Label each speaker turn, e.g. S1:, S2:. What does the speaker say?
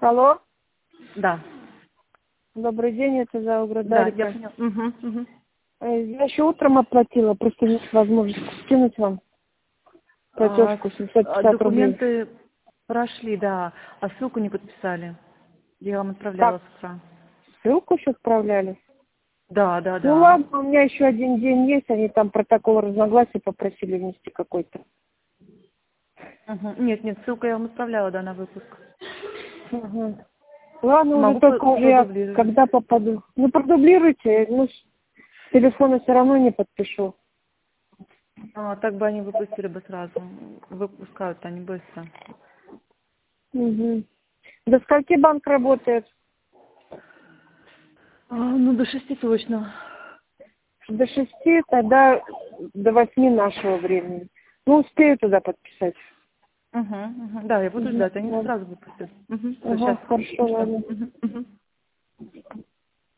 S1: Алло,
S2: Да.
S1: добрый день, это
S2: Да,
S1: Зауградарика.
S2: я поняла. Угу.
S1: Я еще утром оплатила, просто нет возможности скинуть вам платежку 750 рублей.
S2: Документы прошли, да, а ссылку не подписали. Я вам отправляла
S1: Как,
S2: с утра.
S1: ссылку еще отправляли?
S2: Да.
S1: Ну ладно, у меня еще один день есть, они там протокол разногласий попросили внести какой-то.
S2: Угу. Нет, ссылку я вам отправляла, да, на выпуск.
S1: Угу. Ладно, уже
S2: Могу
S1: только уже я
S2: продублировать.
S1: когда попаду. Ну, продублируйте, ну, с телефона все равно не подпишу.
S2: Так бы они выпустили бы сразу. Выпускают они быстро.
S1: Угу. До скольки банк работает?
S2: Ну, до 6 точно.
S1: До 6, тогда до 8 нашего времени. Ну, успею туда подписать.
S2: Угу. Да, я буду
S1: Угу.
S2: ждать, они
S1: Ладно.
S2: сразу выпустят. Угу. Все,
S1: Ага,
S2: сейчас.
S1: хорошо,
S2: Что?
S1: ладно.
S2: Угу.